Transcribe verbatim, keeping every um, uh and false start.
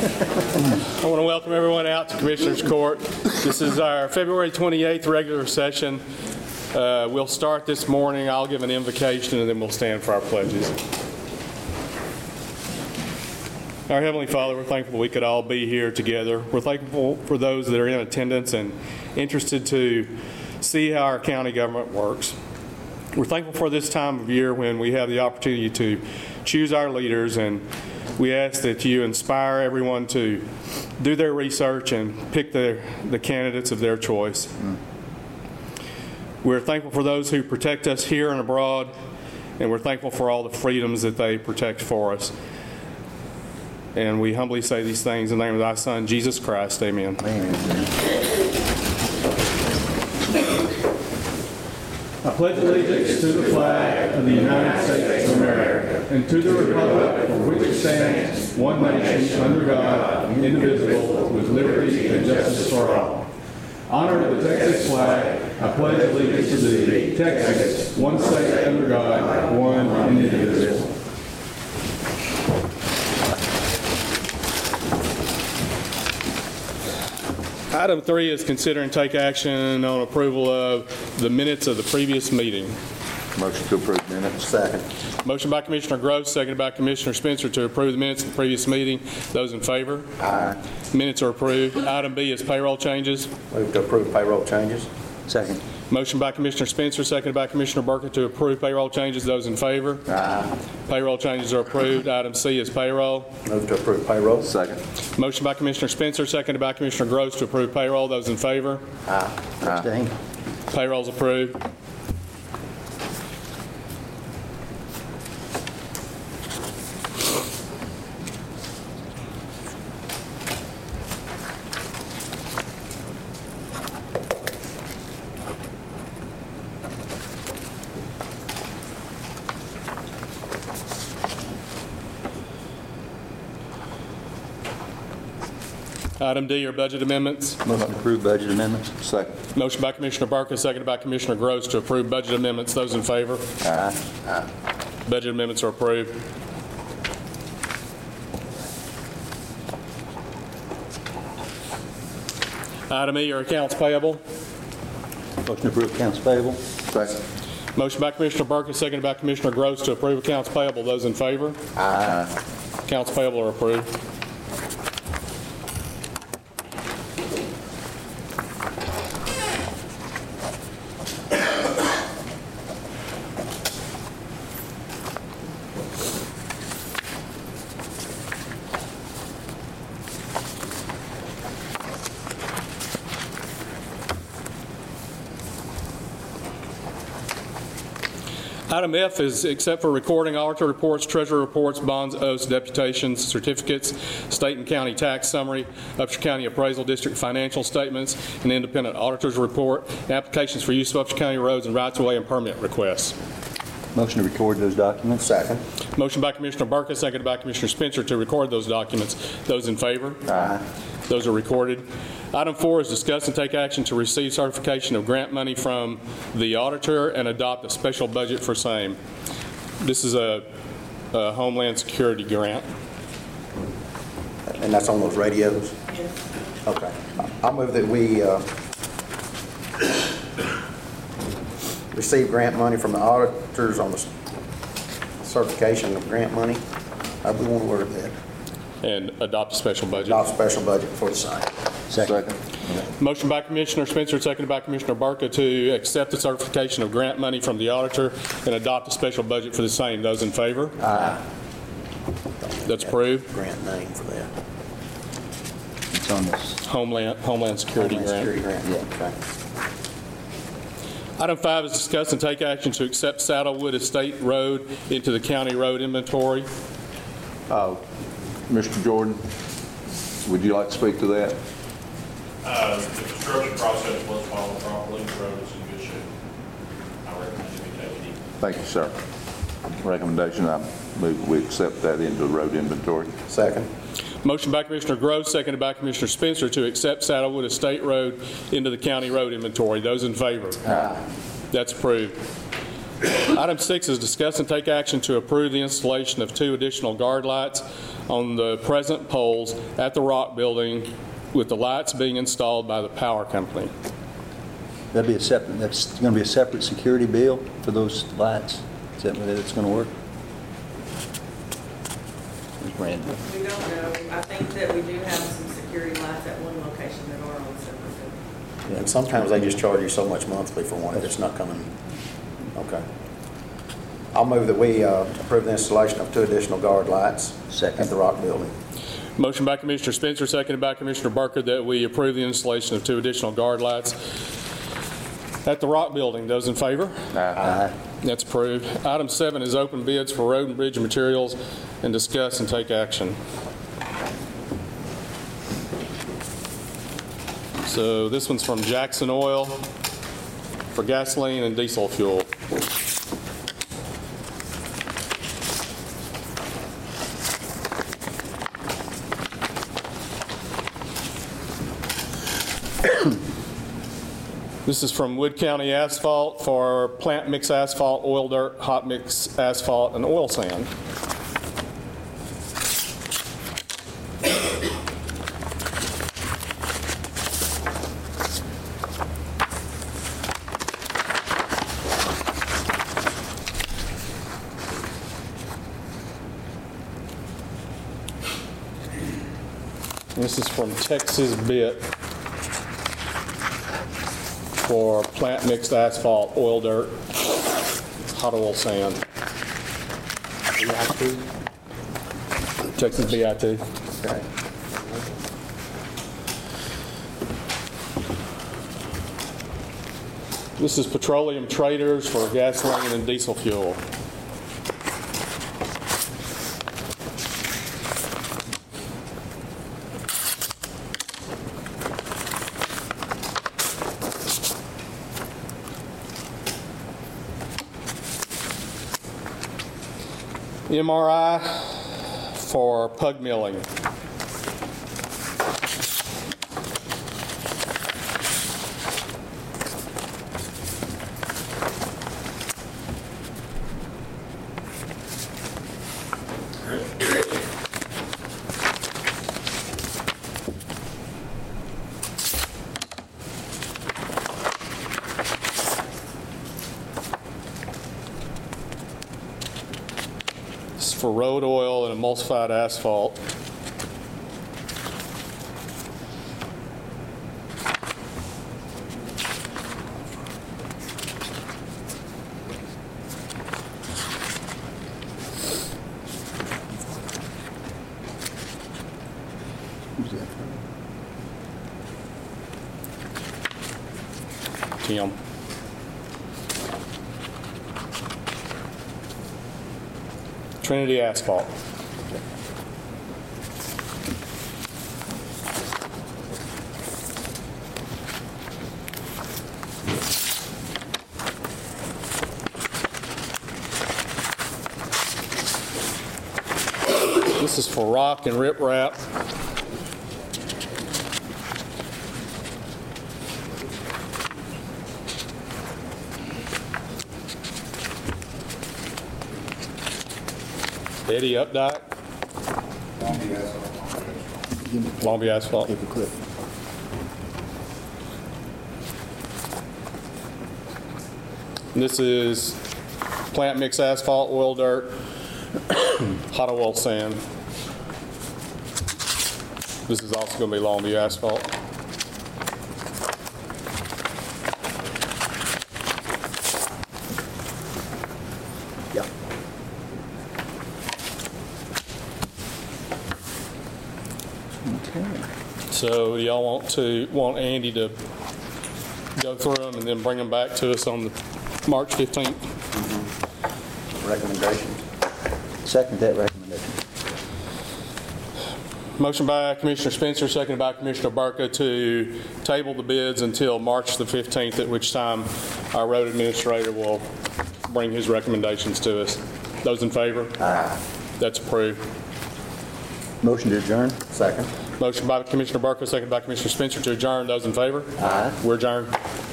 I want to welcome everyone out to Commissioners Court. This is our February twenty-eighth regular session. Uh, we'll start this morning. I'll give an invocation and then we'll stand for our pledges. Our Heavenly Father, we're thankful we could all be here together. We're thankful for those that are in attendance and interested to see how our county government works. We're thankful for this time of year when we have the opportunity to choose our leaders, and we ask that you inspire everyone to do their research and pick the, the candidates of their choice. Mm. We're thankful for those who protect us here and abroad, and we're thankful for all the freedoms that they protect for us. And we humbly say these things in the name of thy Son, Jesus Christ. Amen. Amen. I pledge allegiance to the flag of the United States of America and to the republic for which it stands, one nation, under God, indivisible, with liberty and justice for all. Honor to the Texas flag. I pledge allegiance to thee, Texas, one state under God, one and indivisible. Item three is consider and take action on approval of the minutes of the previous meeting. Motion to approve minutes. Second. Motion by Commissioner Gross, seconded by Commissioner Spencer to approve the minutes of the previous meeting. Those in favor? Aye. Minutes are approved. Item B is payroll changes. Move to approve payroll changes. Second. Motion by Commissioner Spencer, seconded by Commissioner Burkett to approve payroll changes. Those in favor? Aye. Payroll changes are approved. Item C is payroll. Move to approve payroll. Second. Motion by Commissioner Spencer, seconded by Commissioner Gross to approve payroll. Those in favor? Aye. Abstain. Payroll's approved. Item D are budget amendments. Motion to approve budget amendments. Second. Motion by Commissioner Burkett, seconded by Commissioner Gross to approve budget amendments. Those in favor? Aye. Aye. Budget amendments are approved. Item E are accounts payable. Motion to approve accounts payable. Second. Motion by Commissioner Burkett, seconded by Commissioner Gross to approve accounts payable. Those in favor? Aye. Accounts payable are approved. Item F is except for recording auditor reports, treasurer reports, bonds, oaths, deputations, certificates, state and county tax summary, Upshur County Appraisal District financial statements, and independent auditor's report, applications for use of Upshur County roads and rights-of-way and permit requests. Motion to record those documents. Second. Motion by Commissioner Burkett, seconded by Commissioner Spencer to record those documents. Those in favor? Aye. Those are recorded. Item four is discuss and take action to receive certification of grant money from the auditor and adopt a special budget for same. This is a, a Homeland Security grant. And that's on those radios? Yes. Okay. I'll move that we uh, receive grant money from the auditors on the certification of grant money. How do we want to word that? And adopt a special budget. Adopt a special budget for the site. Second. Motion by Commissioner Spencer, seconded by Commissioner Barca to accept the certification of grant money from the auditor and adopt a special budget for the same. Those in favor? Aye. That's approved. Grant name for that. It's on this. Homeland Homeland Security Homeland grant. Security grant. Yeah. Okay. Item five is discuss and take action to accept Saddlewood Estate Road into the county road inventory. Uh, Mister Jordan, would you like to speak to that? Uh, the construction process was followed properly. The road is in good shape. I recommend it be taken. Thank you, sir. Recommendation, I move we accept that into the road inventory. Second. Motion by Commissioner Gross, seconded by Commissioner Spencer to accept Saddlewood Estate Road into the county road inventory. Those in favor? Aye. That's approved. Item six is discuss and take action to approve the installation of two additional guard lights on the present poles at the Rock Building, with the lights being installed by the power company. That'd be a separate, that's going to be a separate security bill for those lights? Is that what it's going to work? Ms. Brandon? We don't know. I think that we do have some security lights at one location that are on separate bill. And sometimes they just charge you so much monthly for one if it's not coming. Okay. I'll move that we uh, approve the installation of two additional guard lights Second. at the Rock Building. Motion by Commissioner Spencer, seconded by Commissioner Barker, that we approve the installation of two additional guard lights at the Rock Building. Those in favor? Aye. That's approved. Item seven is open bids for road and bridge materials and discuss and take action. So this one's from Jackson Oil for gasoline and diesel fuel. This is from Wood County Asphalt for plant mix asphalt, oil dirt, hot mix asphalt, and oil sand. This is from Texas Bit for plant mixed asphalt, oil dirt, hot oil sand. B I T? Texas B I T. Okay. This is Petroleum Traders for gasoline and diesel fuel. M R I for pug milling. This is for road oil and emulsified asphalt. Who's that from? Tim. Trinity Asphalt. This is for rock and riprap. Eddie Updike. Longview Asphalt. Paper clip. And this is plant mix asphalt, oil dirt, hot oil sand. This is also going to be Longview Asphalt. Yeah. Okay. So y'all want to, want Andy to go through them and then bring them back to us on the March fifteenth? Recommendations. Second that recommendation. Motion by Commissioner Spencer, seconded by Commissioner Barca to table the bids until March the fifteenth, at which time our road administrator will bring his recommendations to us. Those in favor? Aye. That's approved. Motion to adjourn? Second. Motion by Commissioner Barca, seconded by Commissioner Spencer to adjourn. Those in favor? Aye. We're adjourned.